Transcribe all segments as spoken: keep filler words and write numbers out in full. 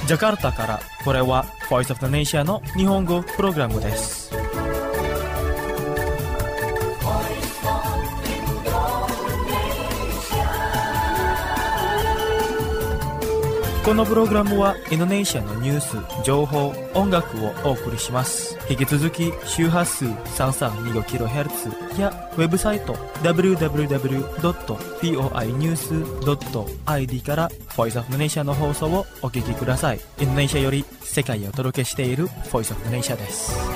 ジャカルタから、これは Voice of the Nation の日本語プログラムです。このプログラムはインドネシアのニュース、情報、音楽をお送りします。引き続き周波数 さんさんにごキロヘルツ やウェブサイト ダブリューダブリューダブリュードットフォーアイニュースドットアイディー から Voice of the Nation の放送をお聞きください。インドネシアより世界へお届けしている Voice of the Nation です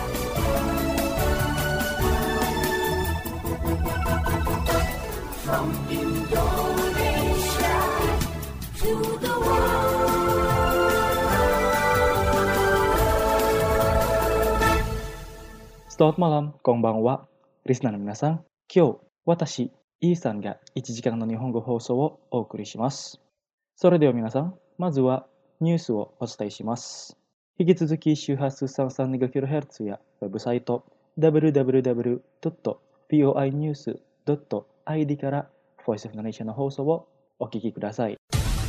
。Selamat malam, konbanwa, listenerの皆さん。今日、私、イーさんがいちじかんの日本語放送をお送りします。それでは皆さん、まずはニュースをお伝えします。引き続き周波数 さんさんにごキロヘルツ やウェブサイト ダブリューダブリューダブリュードットフォーアイニュースドットアイディー から Voice of the Nation の放送をお聞きください。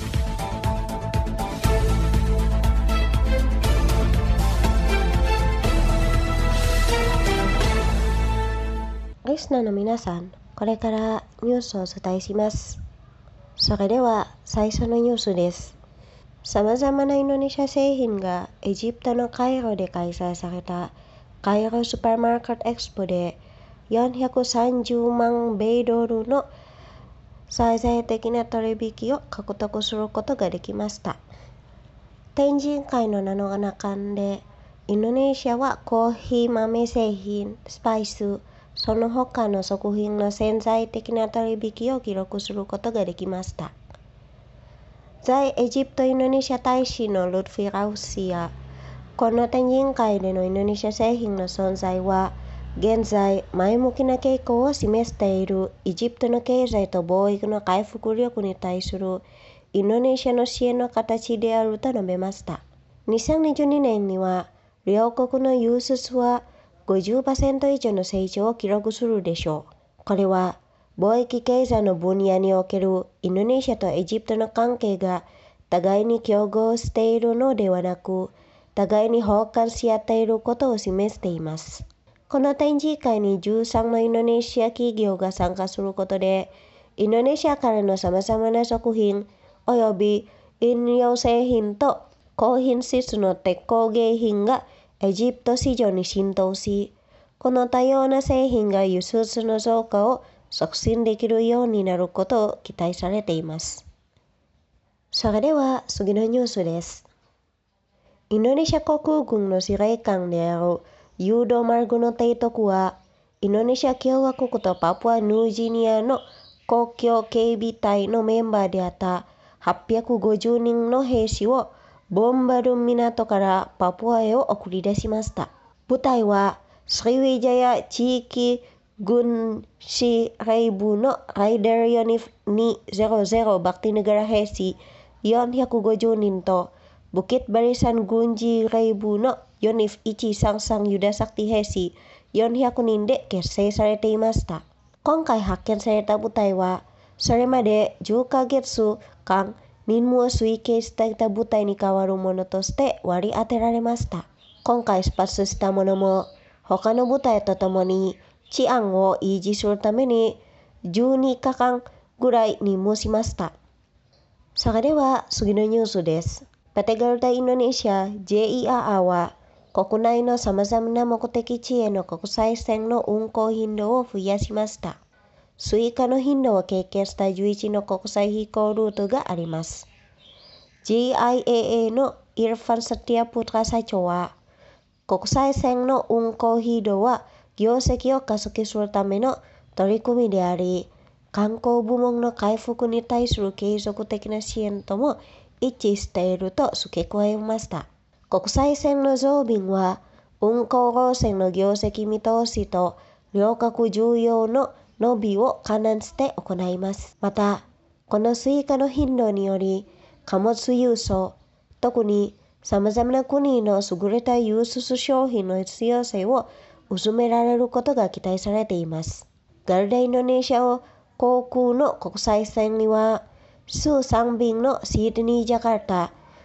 リスナーの皆さん、これからニュースをお伝えします。それでは最初のニュースです。さまざまなインドネシア製品がエジプトのカイロで開催されたカイロスーパーマーケットエクスポでよんひゃくさんじゅうまん米ドルの最大的な取引を獲得することができました。展示会のなの中で、インドネシアはコーヒー豆製品、スパイス、その他の食品の潜在的な取引を記録することができました。在エジプトインドネシア大使のルトフィ・ラウシや、この展示会でのインドネシア製品の存在は、現在前向きな傾向を示しているエジプトの経済と貿易の回復力に対するインドネシアの支援の形であると述べました。にせんにじゅうにねんには、両国の輸出はごじゅっパーセント 以上の成長を記録するでしょう。これは貿易経済の分野におけるインドネシアとエジプトの関係が互いに競合しているのではなく、互いに包括し合っていることを示しています。この展示会にじゅうさんのインドネシア企業が参加することで、インドネシアからのさまざまな食品および飲料製品と高品質の鉄工芸品がエジプト市場に浸透し、この多様な製品が輸出の増加を促進できるようになることを期待されています。それでは次のニュースです。インドネシア航空軍の司令官であるユード・マルグノ提督は、インドネシア共和国とパプアニューギニアの国境警備隊のメンバーであったはっぴゃくごじゅうにんの兵士をボンバル港からパプアへを送り出しました。部隊はスリウィジャヤ地域軍司令部のライダーユニフにせんバクティネガラ兵士よんひゃくごじゅうにんとブキッバリサン軍司令部のユニフいちサンサンユダサクティ兵士よんひゃくにんで結成されていました。今回発見された部隊は、それまでじゅっかげつかん任務を遂行していた部隊に代わるものとして割り当てられました。今回出発したものも、他の部隊とともに治安を維持するためにじゅうににちかんぐらい任務しました。それでは次のニュースです。ペテガルタインドネシア ジェイイーアール は、国内のさまざまな目的地への国際線の運航頻度を増やしました。追加の頻度を経験したじゅういちの国際飛行ルートがあります。ジェイアイエーエー のイルファン・サティア・プトラ社長は、国際線の運航頻度は業績を加速するための取り組みであり、観光部門の回復に対する継続的な支援とも一致していると付け加えました。国際線の増便は、運航路線の業績見通しと旅客需要の伸びを勘案して行います。また、この追加の頻度により、貨物輸送、特にさまざまな国の優れた輸出商品の必要性を薄められることが期待されています。ガルダインドネシア航空の国際線には、週さん便のシドニー・ジャカルタ、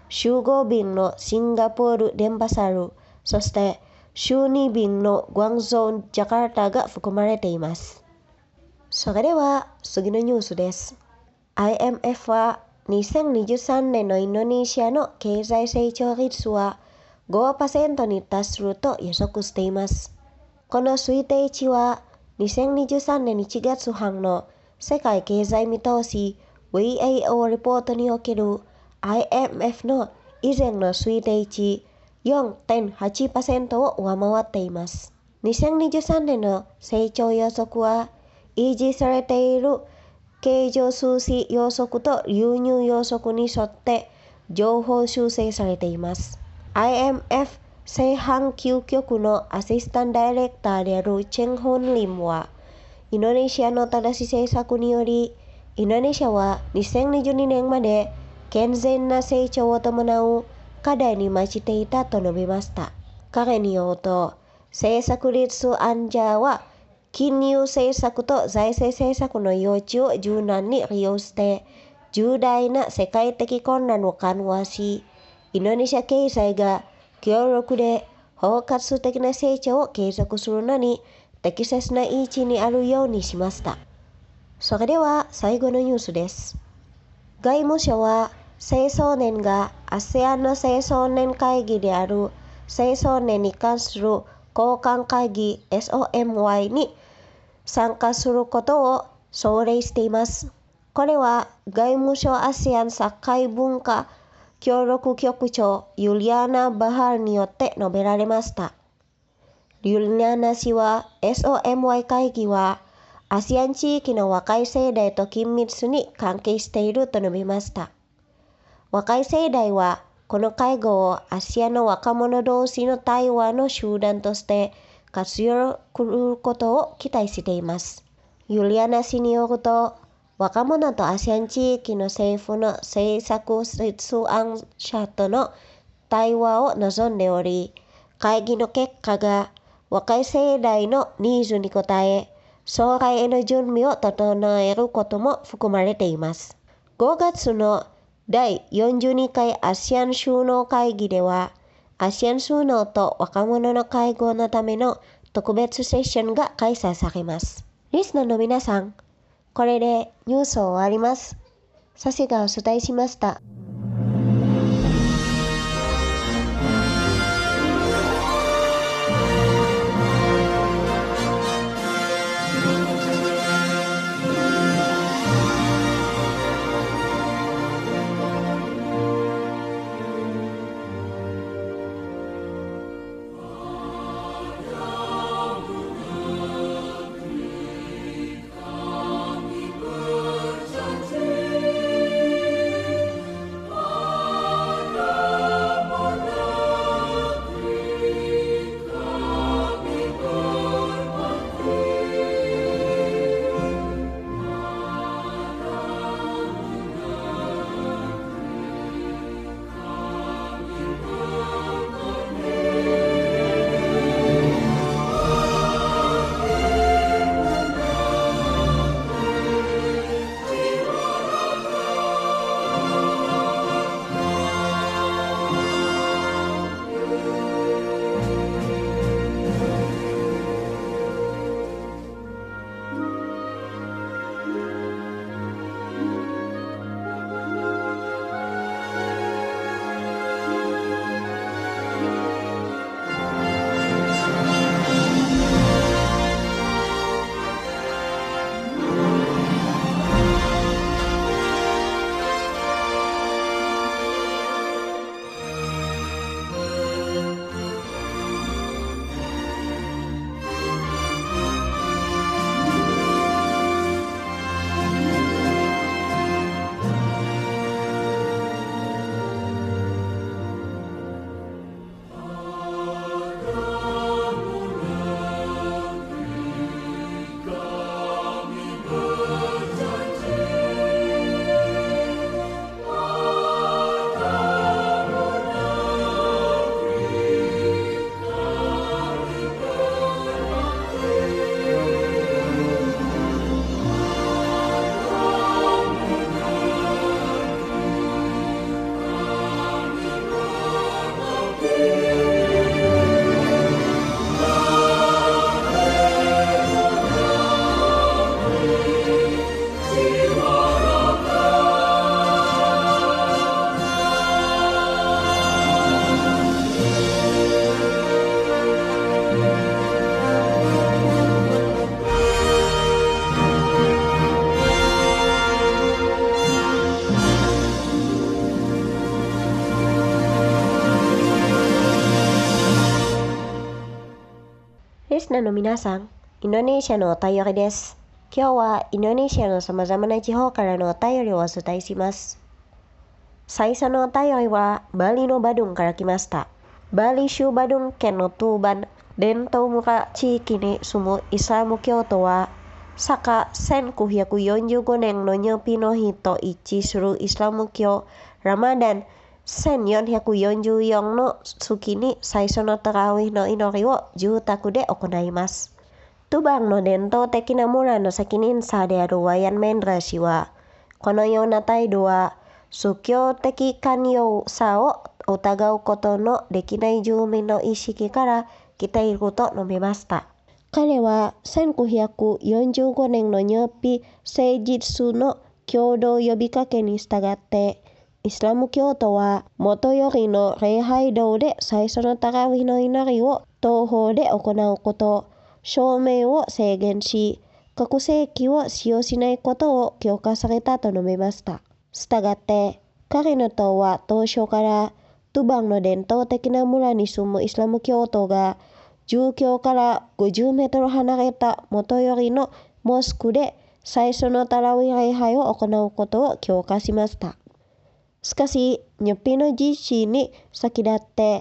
週ご便のシンガポール、デンバサル、そして週に便のグアンゾー、ジャカルタが含まれています。それでは次のニュースです。アイエムエフ はにせんにじゅうさんねんのインドネシアの経済成長率は ごパーセント に達すると予測しています。この推定値はにせんにじゅうさんねんいちがつはんの世界経済見通し ブイエーオー レポートにおける アイエムエフ の以前の推定値 よんてんはちパーセント を上回っています。にせんにじゅうさんねんの成長予測は維持されている経常数字予測と流入予測に沿って情報修正されています。アイエムエフ 正半球局のアシスタントダイレクターであるチェン・ホンリムは、インドネシアの正しい政策により、インドネシアはにせんにじゅうにねんまで健全な成長を伴う課題に増していたと述べました。彼によると、政策立案者は金融政策と財政政策の余地を柔軟に利用して重大な世界的困難を緩和し、インドネシア経済が強力で包括的な成長を継続するのに適切な位置にあるようにしました。それでは最後のニュースです。外務省は青少年が アセアン の青少年会議である青少年に関する交換会議 エスオーエムワイ に参加することを奨励しています。これは外務省 アセアン 社会文化協力局長ユリアナ・バハルによって述べられました。ユリアナ氏は エスオーエムワイ 会議はアセアン地域の若い世代と緊密に関係していると述べました。若い世代はこの会合をアセアンの若者同士の対話の集団として活用することを期待しています。ユリアナ氏によると、若者とアセアン地域の政府の政策立案者との対話を望んでおり、会議の結果が若い世代のニーズに応え、将来への準備を整えることも含まれています。ごがつのだいよんじゅうにかいアセアン首脳会議では、アセアン首脳と若者の会合のための特別セッションが開催されます。リスナーの皆さん、これでニュースを終わります。サシがお伝えしました。 スナーの皆さん、インドネシアのお便りです。今日はインドネシアのさまざまな地方からのお便りをお伝えします。最初のお便りはバリのバドゥンから来ました。バリ州バドゥン県のトゥーバン、伝統村地域に住むイスラム教徒は、坂せんきゅうひゃくよんじゅうごねんのニューピの日と一致するイスラム教ラマダンせんよんひゃくよんじゅうよんの月に最初のタラウィの祈りを住宅で行います。トゥバンの伝統的な村の責任者であるワヤン・メンドラ氏は、このような態度は宗教的寛容さを疑うことのできない住民の意識から来ていると述べました。彼はせんきゅうひゃくよんじゅうごねんのニューピ聖日の共同呼びかけに従って、イスラム教徒は元よりの礼拝堂で最初のタラウィの祈りを東方で行うこと、証明を制限し、拡声器を使用しないことを強化されたと述べました。したがって、彼の党は当初からトゥバンの伝統的な村に住むイスラム教徒が住居からごじゅうメートル離れた元よりのモスクで最初のタラウィ礼拝を行うことを強化しました。しかし、ニュッピの実施に先立って、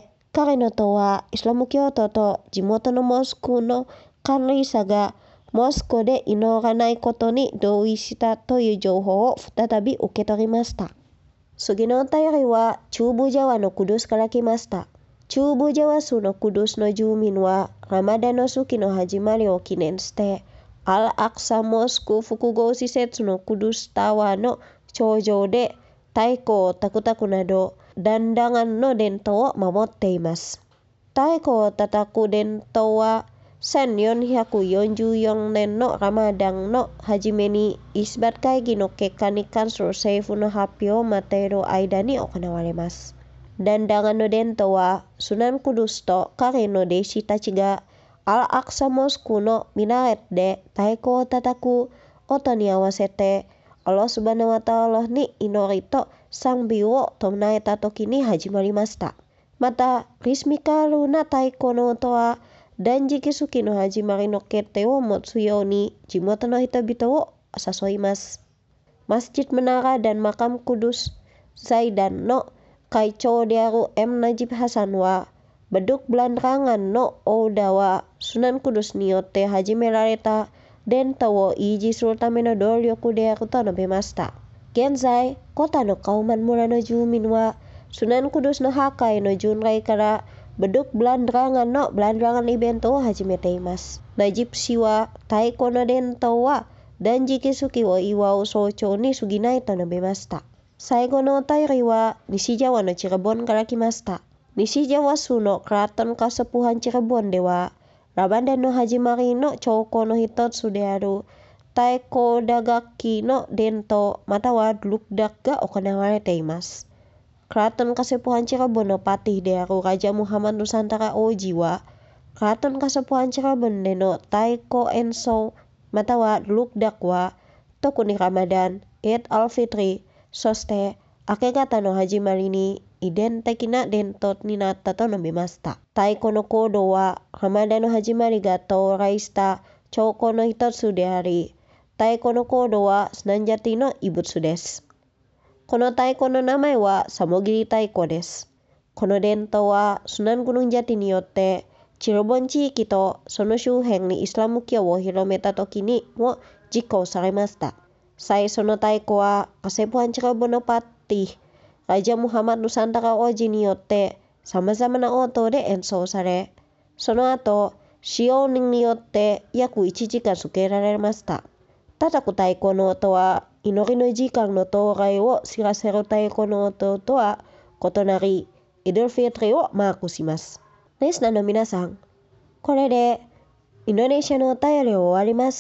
彼の党はイスラム教徒と地元のモスクの管理者がモスクで祈らないことに同意したという情報を再び受け取りました。次のお便りは中部ジャワのクドゥスから来ました。中部ジャワ州のクドゥスの住民はラマダの月の始まりを記念して、アル・アクサモスク複合施設のクドゥスタワーの頂上で太鼓をたくたくなど、ダンダンガンの伝統を守っています。太鼓を叩く伝統は、せんよんひゃくよんじゅうよねんのラマダンの初めにイスバッ会議の結果に関する政府の発表を待っている間に行われます。ダンダンガンの伝統は、スナンクドゥスと彼の弟子たちがアル・アクサモスクのミナレットで太鼓を叩く音に合わせて、Allah Subhanahu wa Ta'ala に祈りと賛美を唱えた時に始まりました。また、リスミカルな太鼓の音は、断食月の始まりの決定を持つように地元の人々を誘います。マスジッド・マナラ dan Makam Kudus Zaidan の会長である M ナジブ・ハサンは、バドゥク・ブランランガンのオーダーはスナンクドゥスによって始められた伝統を維持するための努力であると述べました。現在、コタのカウマン村の住民は、スナンクドゥスの破壊の巡礼からバドゥク・ブランランガンのブランランガンイベントを始めています。ナジプ氏は、太鼓の伝統は断食月を祝う早朝に過ぎないと述べました。最後のお便りは、西ジャワのチラボンから来ました。西ジャワ州のクラトンカサプハンチラボンでは、ラマダンの始まりの兆候の一つである太鼓打楽器の伝統またはルクダックが行われています。クラトンカセプハンチラボンのパティであるラジャムハマドサンタラ王子は、クラトンカセプハンチラボンでの太鼓演奏またはルクダックは、特にラマダン、エッド・アル・フィトリ、そして明け方の始まりに遺伝的な伝統になったと述べました。太鼓の行動はラマダンの始まりが到来した兆候の一つであり、太鼓の行動はスナンジャティの遺物です。この太鼓の名前はサモギリ太鼓です。この伝統はスナングヌンジャティによってチルボン地域とその周辺にイスラム教を広めた時にも実行されました。最初の太鼓はカセプハンチラボンのパティ、ラジャムハマドサンタラ王子によって様々な音で演奏され、その後、使用人によって約いちじかんつけられました。叩く太鼓の音は、祈りの時間の到来を知らせる太鼓の音とは異なり、イドルフィトリをマークします。リスナーの皆さん、これでインドネシアのお便りを終わります。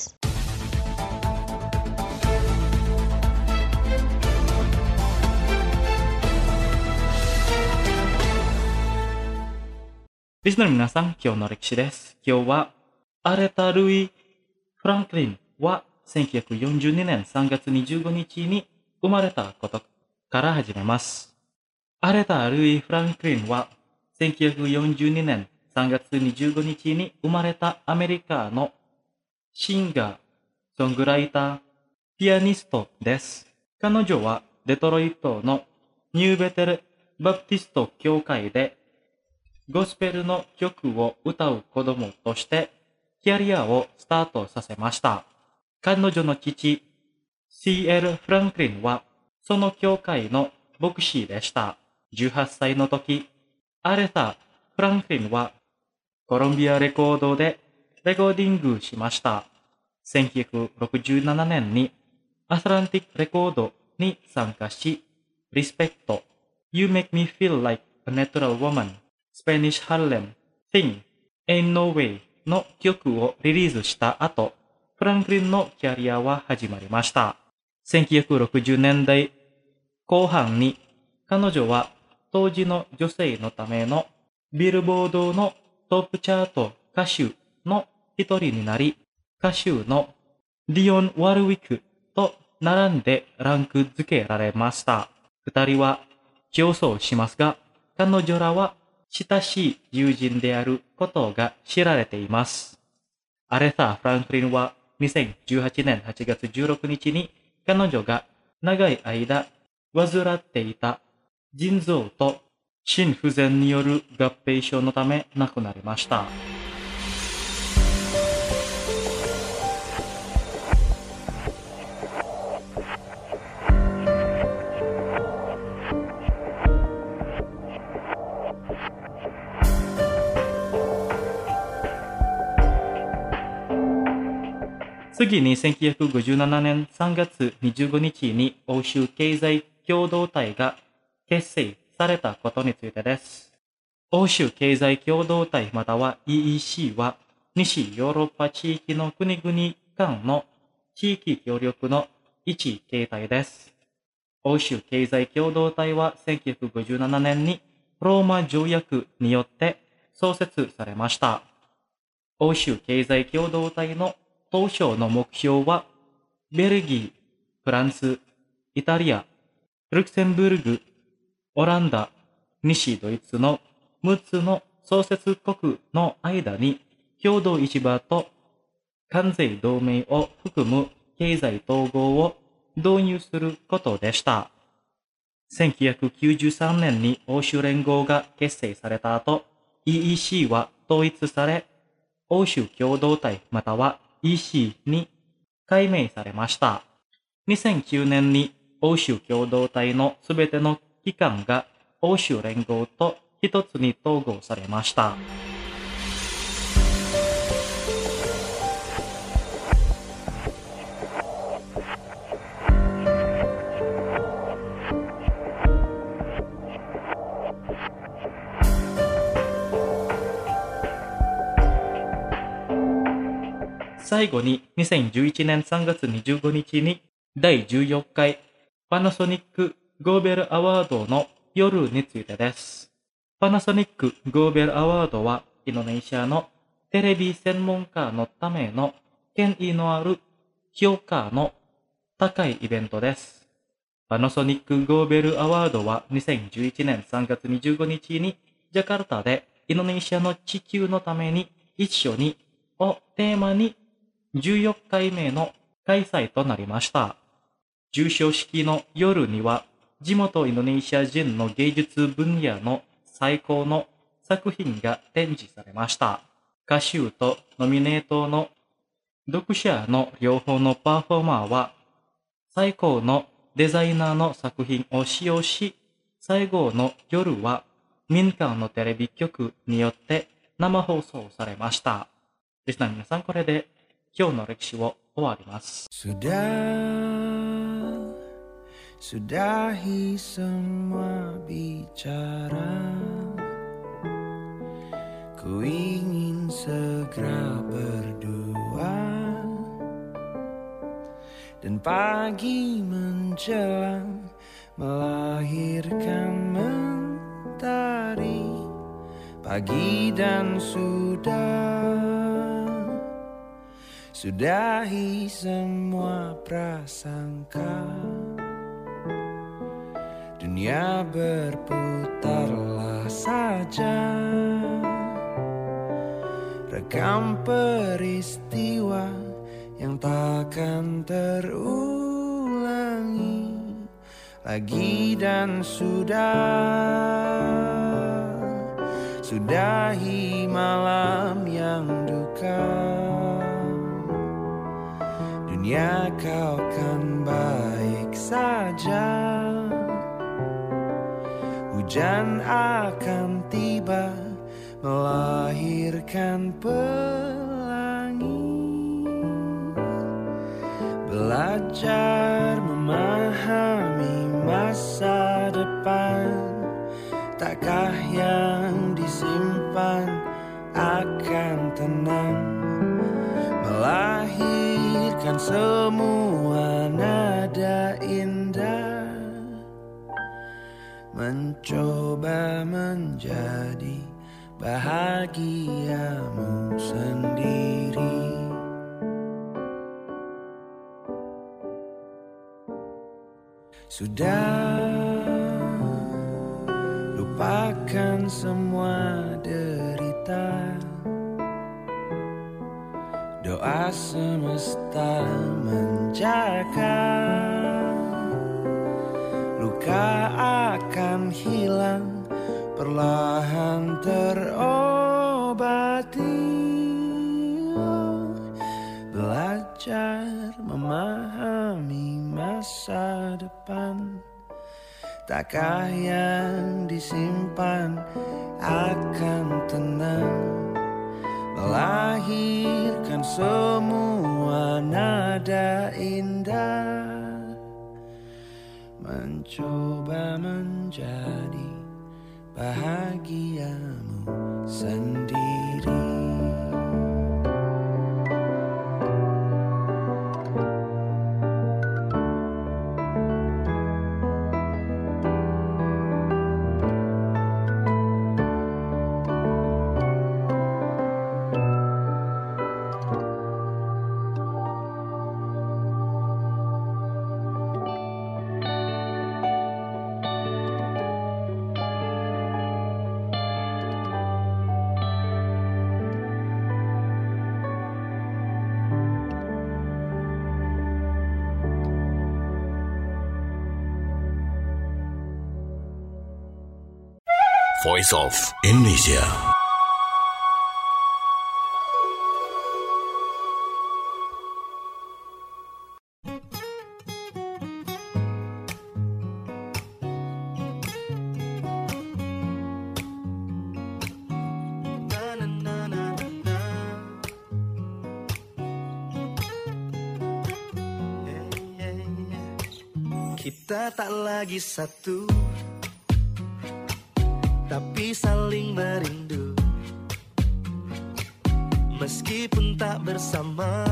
リスナーの皆さん、今日の歴史です。今日は、アレタ・ルイ・フランクリンはせんきゅうひゃくよんじゅうにねんさんがつにじゅうごにちに生まれたことから始めます。アレタ・ルイ・フランクリンはせんきゅうひゃくよんじゅうにねんさんがつにじゅうごにちに生まれたアメリカのシンガー、ソングライター、ピアニストです。彼女はデトロイトのニューベテルバプティスト教会でゴスペルの曲を歌う子供としてキャリアをスタートさせました。彼女の父、シーエル・フランクリンはその教会の牧師でした。じゅうはっさいの時、アレサ・フランクリンはコロンビアレコードでレコーディングしました。せんきゅうひゃくろくじゅうななねんにアトランティックレコードに参加し、リスペクト、You Make Me Feel Like a Natural Woman、Spanish Harlem、Thing、Ain't No Way の曲をリリースした後、フランクリンのキャリアは始まりました。せんきゅうひゃくろくじゅうねんだいこう半に彼女は当時の女性のためのビルボードのトップチャート歌手の一人になり、歌手のディオン・ワルウィクと並んでランク付けられました。二人は競争しますが、彼女らは親しい友人であることが知られています。アレサ・フランクリンはにせんじゅうはちねんはちがつじゅうろくにちに彼女が長い間患っていた腎臓と心不全による合併症のため亡くなりました。次にせんきゅうひゃくごじゅうななねんさんがつにじゅうごにちに欧州経済共同体が結成されたことについてです。欧州経済共同体または イーイーシー は西ヨーロッパ地域の国々間の地域協力の一形態です。欧州経済共同体はせんきゅうひゃくごじゅうななねんにローマ条約によって創設されました。欧州経済共同体の当初の目標は、ベルギー、フランス、イタリア、ルクセンブルグ、オランダ、西ドイツのむっつの創設国の間に共同市場と関税同盟を含む経済統合を導入することでした。せんきゅうひゃくきゅうじゅうさんねんに欧州連合が結成された後、イーイーシー は統一され、欧州共同体または イーシー に改名されました。にせんきゅうねんに欧州共同体のすべての機関が欧州連合と一つに統合されました。最後ににせんじゅういちねんさんがつにじゅうごにちにだいじゅうよっかいパナソニックゴーベルアワードの夜についてです。パナソニックゴーベルアワードはインドネシアのテレビ専門家のための権威のある評価の高いイベントです。パナソニックゴーベルアワードはにせんじゅういちねんさんがつにじゅうごにちにジャカルタでインドネシアの地球のために一緒にをテーマにじゅうよっかいめの開催となりました。授賞式の夜には地元インドネシア人の芸術分野の最高の作品が展示されました。歌手とノミネートの読者の両方のパフォーマーは最高のデザイナーの作品を使用し、最後の夜は民間のテレビ局によって生放送されました。リスナーの皆さん、これで今日の歴史を終わります。 Sudah, sudahi semua bicara. Ku ingin segera berdua dan pagi menjelang melahirkan mentari. Pagi dan sudah sudahi semua prasangka. Dunia berputarlah saja rekam peristiwa yang takkan terulangi lagi dan sudah. Sudahi malam yang duka, dunia kau kan baik saja. Hujan akan tiba melahirkan pelangi. Belajar memahami masa depan, takkah yang disimpan akan tenang, melahirkan semua nada indah, mencoba menjadi bahagiamu sendiri. Sudah, lupakan semua derita, doa semesta menjaga. Luka akan hilang, perlahan terobati. Belajar memahami masa depan, takkah yang disimpan akan tenang, melahirkan semua nada indah, mencoba menjadi bahagiamu sendiri. Voice of Indonesia. Kita tak lagi satu, tapi saling merindu. Meskipun tak bersama,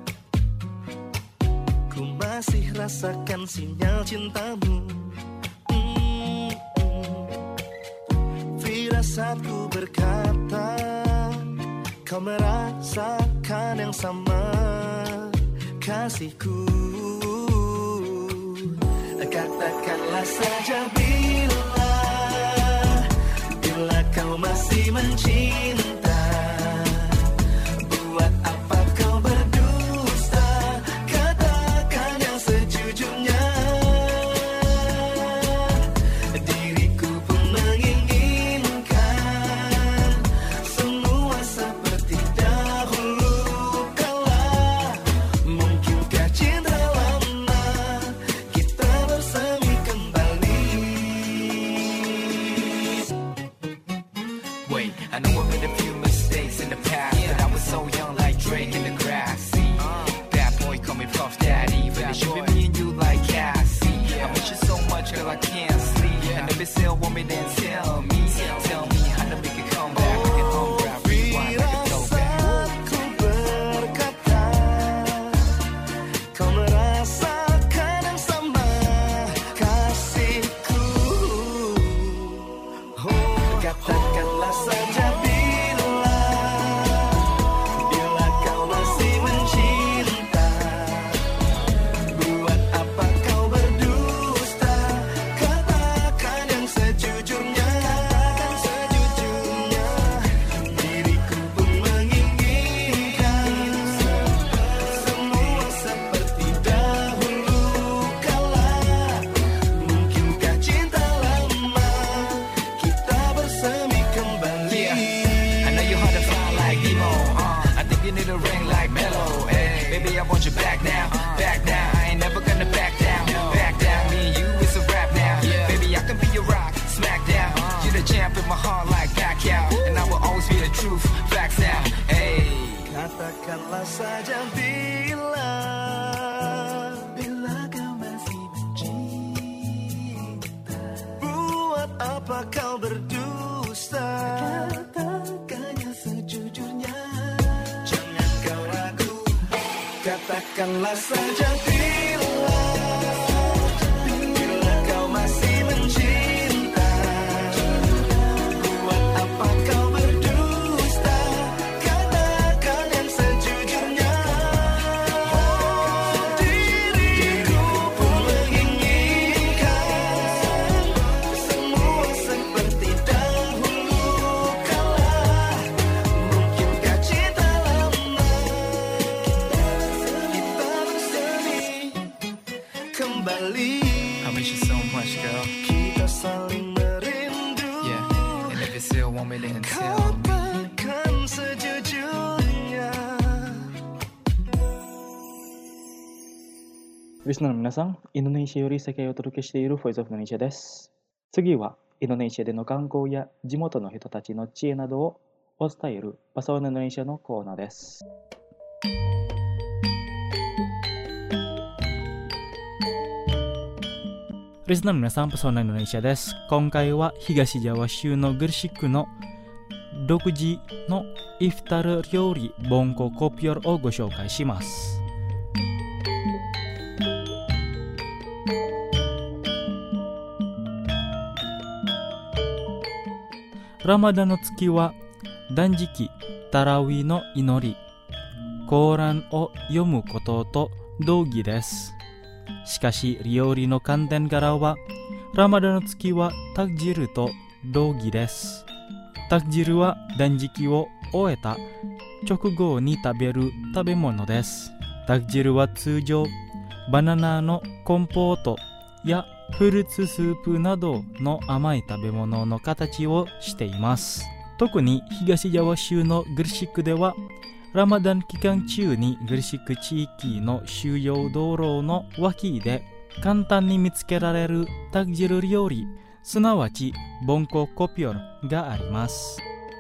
ku masih rasakan sinyal cintamu. mm-mm. Firasatku berkata, kau merasakan yang sama, kasihku. Katakanlah saja bila, bila kau masih mencinta. Buat apa kau berdusta, katakan yang sejujurnya. Diriku pun menginginkan semua seperti dahulu kala. Mungkinkah cinta lama kita bersemi kembali? Wait, I know I'm in a few saja bila Bila kau masih mencinta. Buat apa kau berdusta? Katakannya sejujurnya. Jangan kau ragu, katakanlah saja bila Bila kau masih mencinta. Buat apa kau berdusta? Katakan yang sejujurnya. Diriku pun menginginkan semua seperti dahulu kala. Mungkinkah cinta lama kita bersemi kembali? I miss you so much, girl. Kita saling merindu. Yeah, and if you still want me, then tell me. Katakan sejujurnya. リスナーの皆さん、インドネシアより世界をお届けしているフォイスオフインドネシアです。次は、インドネシアでの観光や地元の人たちの知恵などをお伝えるパサワナインドネシアのコーナーです。リスナーの皆さん、パサワナインドネシアです。今回は東ジャワ州のグルシクの独自のイフタル料理ボンココピョルをご紹介します。ラマダンの月は断食、タラウィの祈り、コーランを読むことと同義です。しかし料理の観点からはラマダンの月はタクジルと同義です。タクジルは断食を終えた直後に食べる食べ物です。タクジルは通常バナナのコンポートやフルーツスープなどの甘い食べ物の形をしています。特に東ジャワ州のグルシックではラマダン期間中にグルシック地域の主要道路の脇で簡単に見つけられるタクジル料理、すなわちボンココピョルがあります。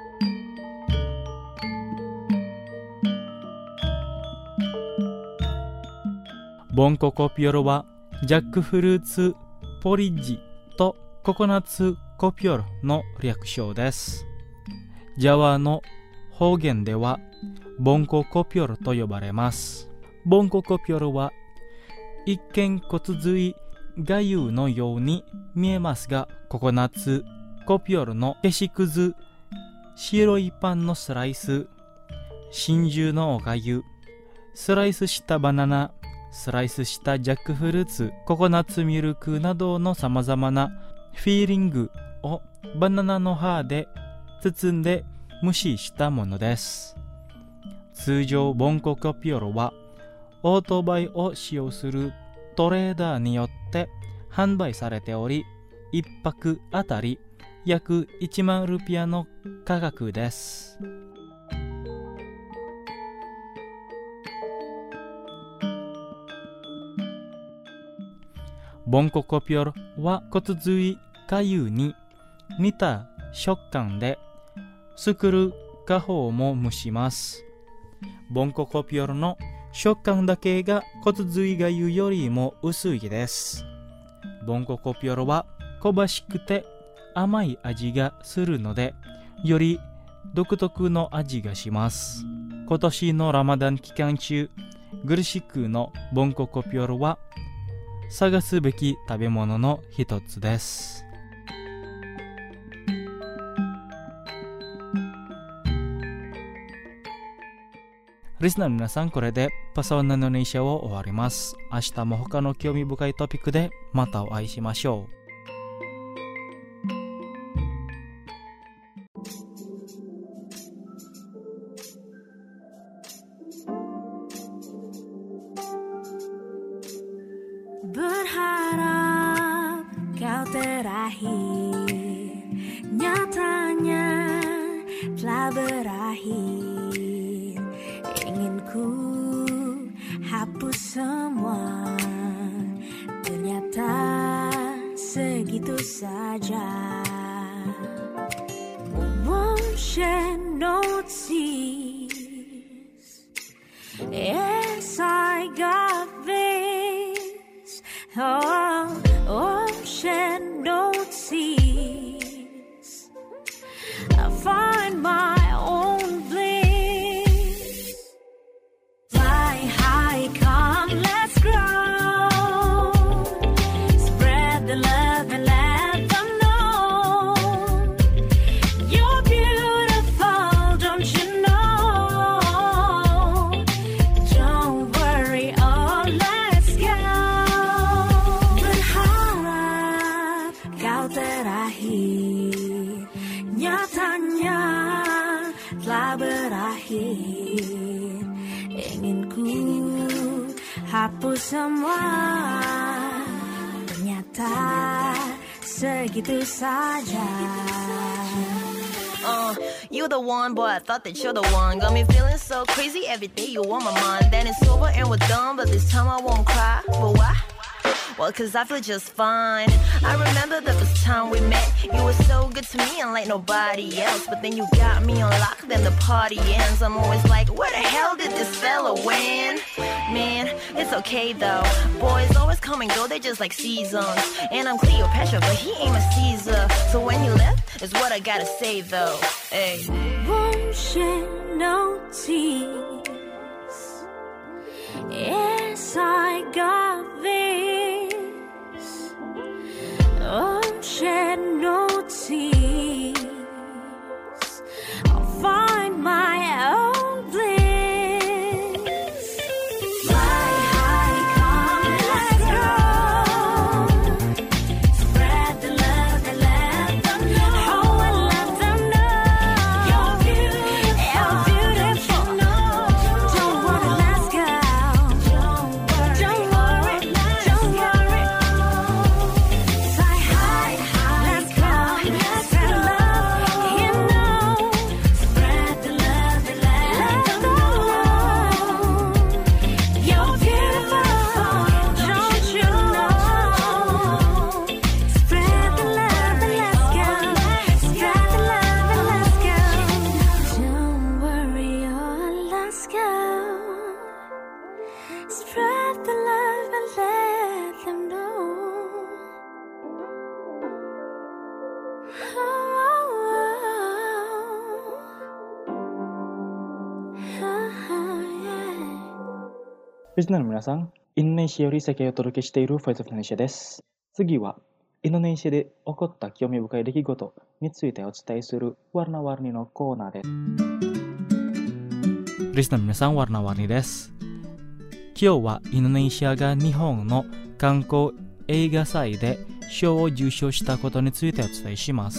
ボンココピョルはジャックフルーツポリッジとココナッツコピョルの略称です。ジャワの方言ではボンココピョルと呼ばれます。ボンココピョルは一見骨髄がゆのように見えますが、ココナッツコピョルの消しくず、白いパンのスライス、真珠のおかゆ、スライスしたバナナ、スライスしたジャックフルーツ、ココナッツミルクなどのさまざまなフィーリングをバナナの葉で包んで蒸ししたものです。通常ボンココピョルはオートバイを使用するトレーダーによって販売されており、一泊あたり約いちまんルピアの価格です。ボンココピョルは骨髄がゆに似た食感で、作る家宝も蒸します。ボンココピョルの食感だけが骨髄がゆよりも薄いです。ボンココピョルは香ばしくて甘い味がするので、より独特の味がします。今年のラマダン期間中、グルシクのボンココピョルは探すべき食べ物の一つです。リスナーの皆さん、これでパサワナインドネシアを終わります。明日も他の興味深いトピックでまたお会いしましょう。 Berharap kau terakhir, nyatanya telah berakhir. Ingin ku hapus semua, ternyata segitu saja. Won't shed no tears, I got this. Oh, ocean don't cease. I find my own bliss. Fly high, come, let's grow. Spread the love and let them know. You're beautiful, don't you know? Don't worry, oh, let's go. Berharap kau terakhir, nyatanya telah berakhir. Ingin ku hapus semua, ternyata segitu saja. Uh, you the one, boy, I thought that you're the one. Got me feeling so crazy every day, you on my mind. Then it's over and we're done, but this time I won't cry. But why? Well, cause I feel just fine. I remember the first time we met. You were so good to me unlike nobody else. But then you got me on lock, then the party ends. I'm always like, where the hell did this fella win? Man, it's okay though. Boys always come and go, they're just like seasons. And I'm Cleopatra, but he ain't a Caesar. So when you left, is what I gotta say though. Hey. Won't shed no tears. Yes, I got this. Won't shed no tears. I'll find my own bliss. Fly high, come, let's go. Spread the love and let them know. Oh, and let them know. You're beautiful. You're beautiful. Don't worry, let's go. Don't worry, don't worry, don't worry. Fly high, let's go. Spread love, you know. Spread the love and let them know. You're beautiful, don't you know? Spread the love and let's go. Spread the love and let's go. Don't worry, oh, let's go. Spread the love and let them know. Oh, oh, yeah. リスナーの皆さん、インドネシアより世界をお届けしているファイトフィネシアです。次は、インドネシアで起こった興味深い出来事についてお伝えするワルナワルニのコーナーです。リスナーの皆さん、ワルナワルニです。今日はインドネシアが日本の観光映画祭で賞を受賞したことについてお伝えします。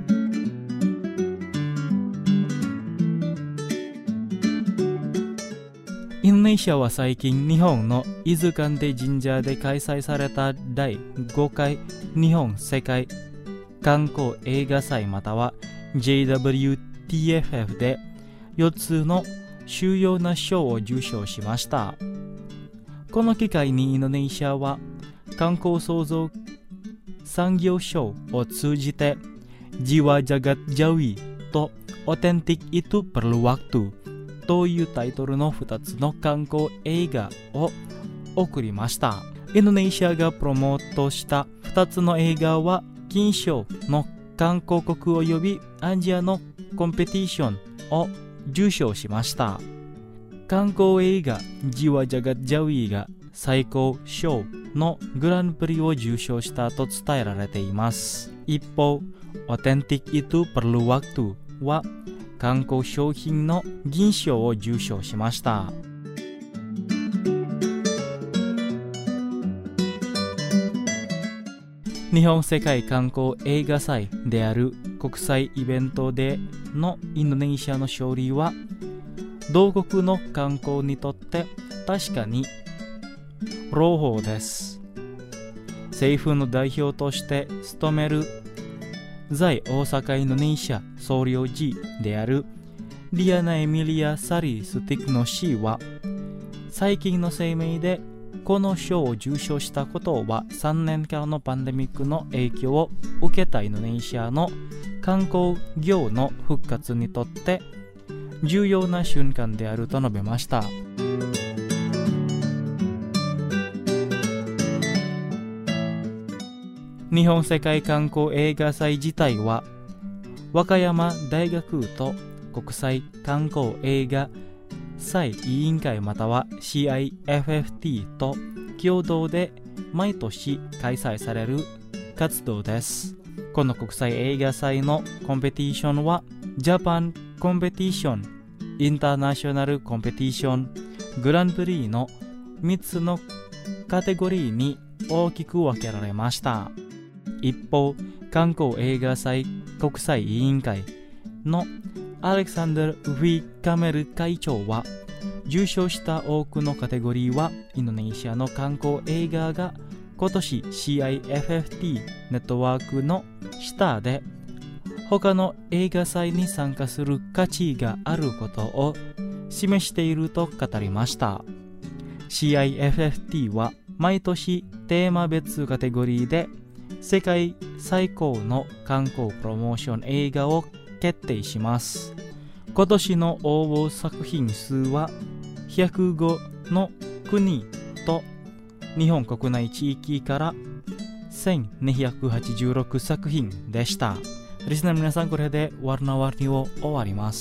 インドネシアは最近日本の伊豆関帝神社で開催されただいごかい日本世界観光映画祭または ジェイダブリューティーエフエフ でよっつの主要な賞を受賞しました。この機会にインドネシアは観光創造産業省を通じてジワジャガッジャウィとオテンティック・イト・パルワクトというタイトルのふたつの観光映画を送りました。インドネシアがプロモートしたふたつの映画は金賞の観光国及びアジアのコンペティションを受賞しました。観光映画ジワジャガッジャウィが最高賞のグランプリを受賞したと伝えられています。一方、オテンティック・イト・パルワクトは観光商品の銀賞を受賞しました。日本世界観光映画祭である国際イベントでのインドネシアの勝利は同国の観光にとって確かに朗報です。政府の代表として務める在大阪インドネシア総領事であるリアナ・エミリア・サリスティクノ氏は最近の声明でこの賞を受賞したことはさんねんかんのパンデミックの影響を受けたインドネシアの観光業の復活にとって重要な瞬間であると述べました。 日本世界観光映画祭自体は和歌山大学と国際観光映画祭委員会または シーアイエフエフティー と共同で毎年開催される活動です。この国際映画祭のコンペティションはジャパンコンペティション、インターナショナルコンペティション、グランプリのみっつのカテゴリーに大きく分けられました。一方、観光映画祭国際委員会のアレクサンダル・ウィ・カメル会長は、受賞した多くのカテゴリーはインドネシアの観光映画が今年 シーアイエフエフティー ネットワークの下で他の映画祭に参加する価値があることを示していると語りました。 シーアイエフエフティー は毎年テーマ別カテゴリーで世界最高の観光プロモーション映画を決定します。今年の応募作品数はひゃくごの国と日本国内地域からせんにひゃくはちじゅうろく作品でした。リスナーの皆さん、これでワルナワリを終わります。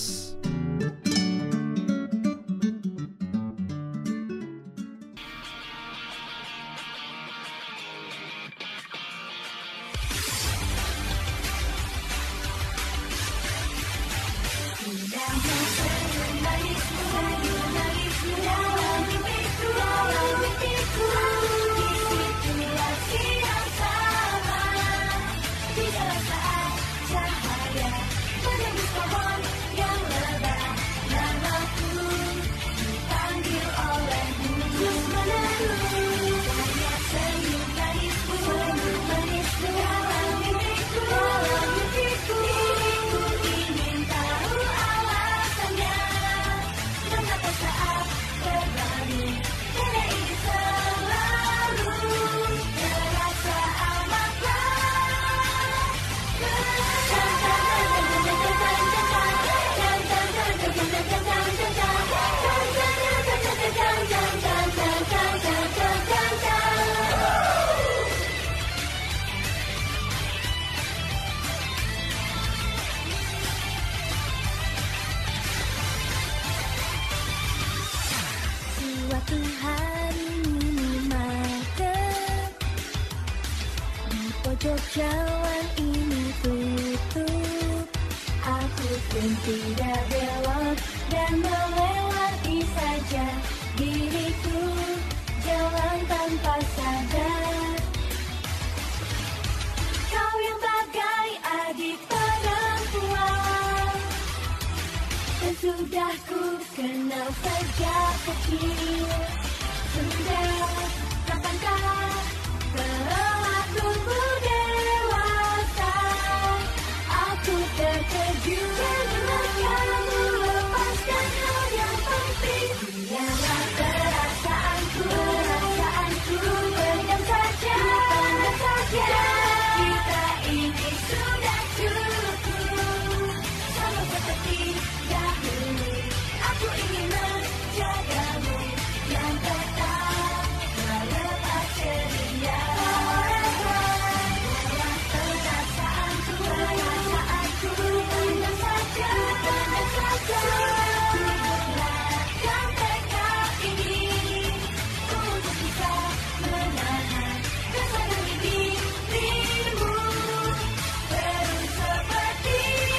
Suatu hari minimarket di pojok jalan ini tutup. Aku pun tidak belok dan melewati saja diriku, jalan tanpa sadar. Kau yang bagai adik perempuan, dan sudah ku kenal sejak kecil. Sudah kapankah telah tumbuh dewasa, aku terkejut karena kamu lepaskan hal yang penting. Biarlah perasaanku, perasaanku pendam saja, pendam saja. Kita ini sudah cukup, sama seperti dahulu. Aku ingin menjagamu yang tetap melepas ceria. Biarlah perasaanku, perasaanku pendam saja, pendam saja. Sempurnakan tekad ini untuk bisa menahan rasa dari dirimu terus seperti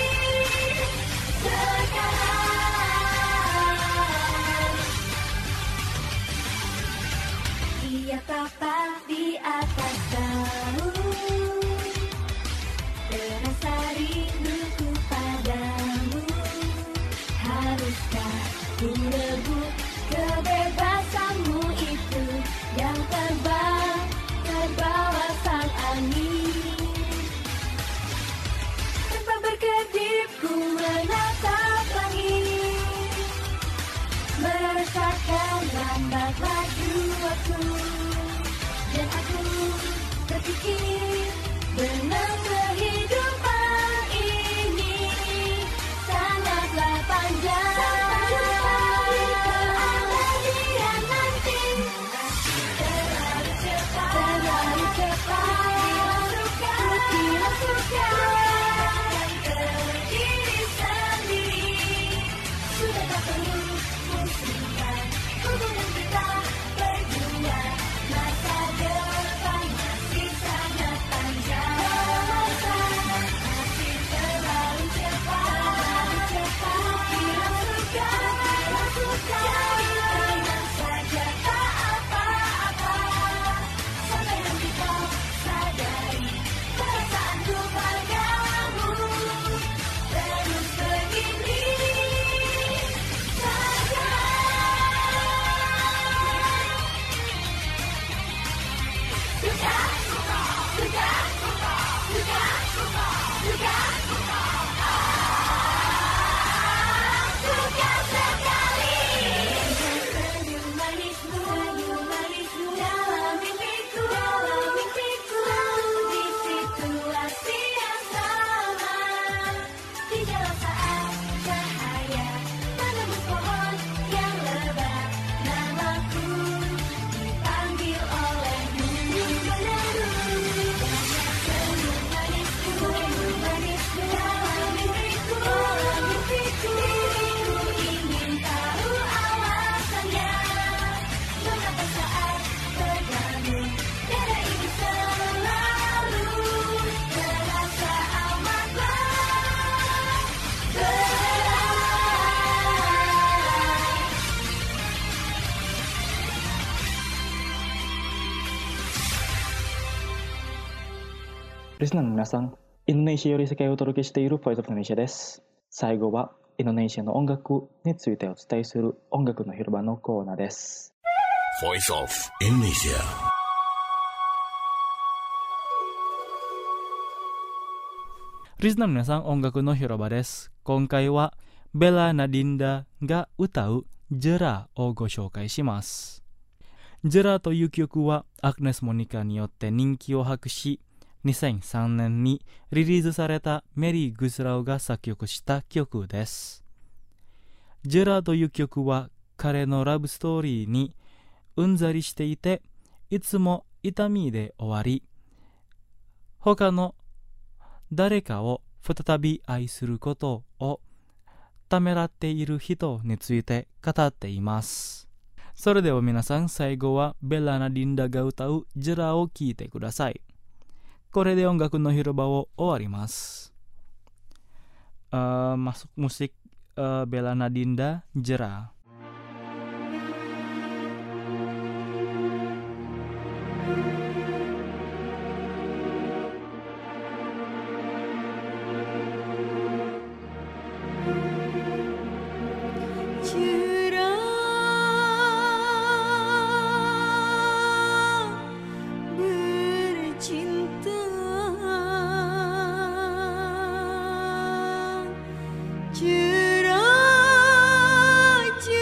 sekarang. Ia tapak di atas daun, terasa rinduku padamu. Haruskah ku rebut kebebasanmu itu yang terbang terbawa sang angin? Tanpa berkedip ku menatap langit, merasakan lambat laju waktu, dan aku リスナーの皆さん、インドネシアより世界をお届けしている Voice of Indonesia です。最後はインドネシアの音楽についてお伝えする音楽の広場のコーナーです。 Voice of Indonesia。 リスナーの皆さん、音楽の広場です。今回はベラ・ナディンダが歌うジェラをご紹介します。ジェラという曲はアグネス・モニカによって人気を博し、にせんさんねんにリリースされたメリー・グスラウが作曲した曲です。ジェラという曲は彼のラブストーリーにうんざりしていて、いつも痛みで終わり、他の誰かを再び愛することをためらっている人について語っています。それでは皆さん、最後はベラ・ナディンダが歌うジェラを聴いてください。これで音楽の広場を終わります。uh, Masuk musik uh, Bella Nadinda, Jera. Jera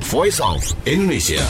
Voice of Indonesia.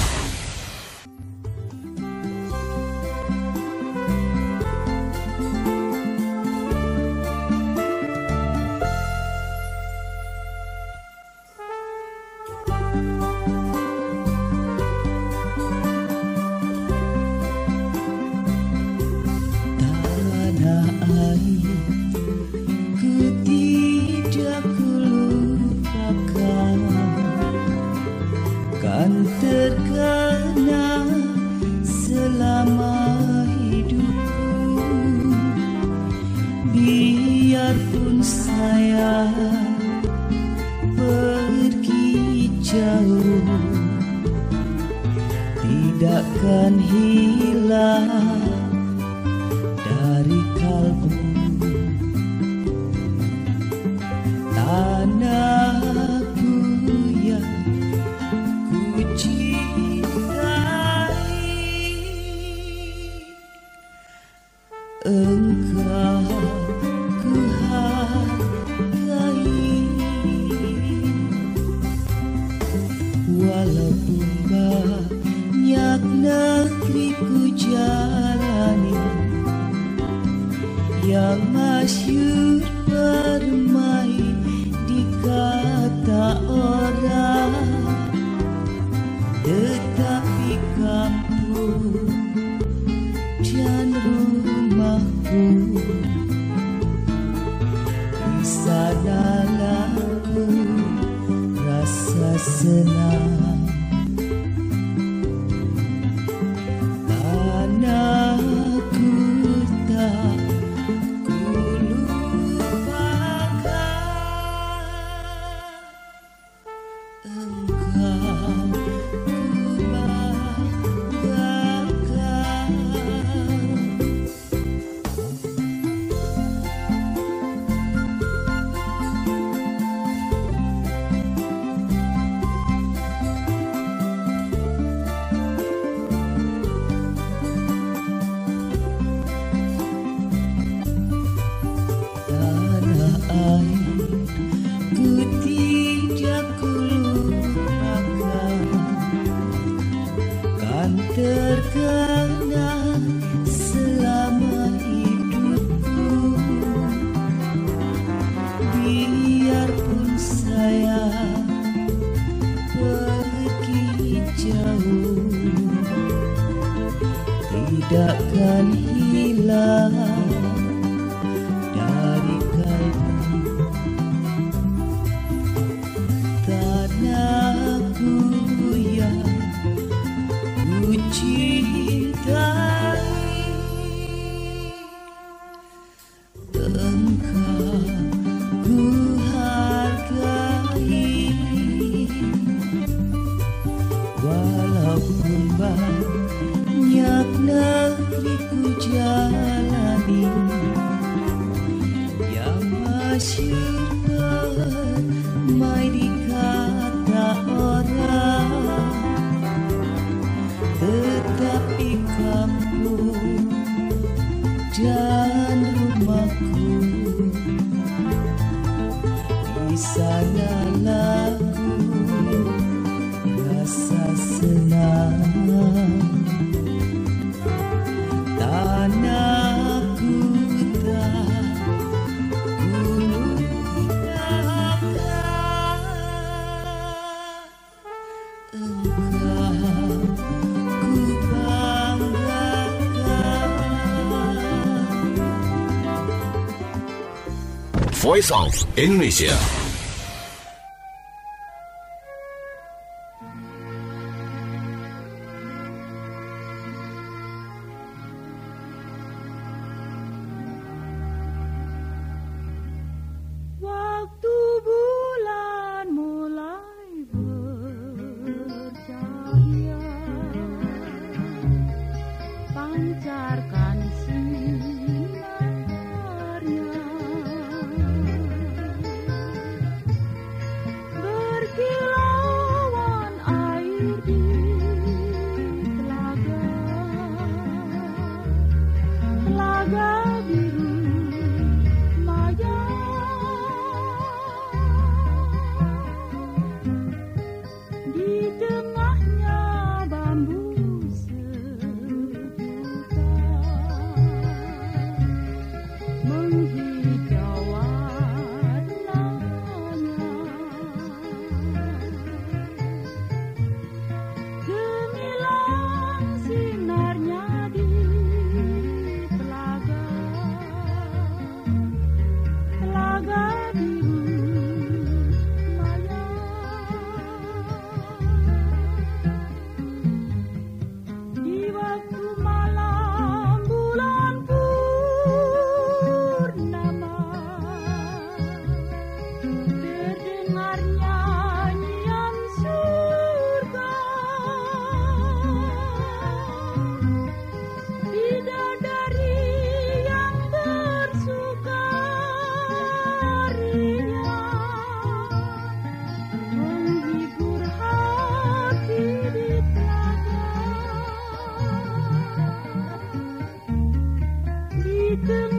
Biarpun saya pergi jauh, tidakkan hilang dari kalbu tanahku yang ku cintai. Engkau ku hargai, walaupun banyak negeri ku jalani, yang masyhur bermain di kata orang, tetapi kampung dan rumahku di sanalah ku rasa senang. Tanahku tak ku lupakan, engkau ku banggakan. Tanah air ku tidak ku lupakan, kan terkenang selama hidupku. Biarpun saya pergi jauh, tidakkan hilang dari kalbu tanahku yang ku cintai. Engkau ku hargai, walaupun banyak negeri ku jalani, yang masyhur bermain di kata orang, tetapi kampung dan rumahku di sanalah ku rasa senang. Tanahku tak ku lupakan, engkau ku banggakan. Voice of Indonesia. Waktu bulan mulai bercahaya, pancarkan sinarnya, berkilauan air di telaga, telaga biru maya. Di く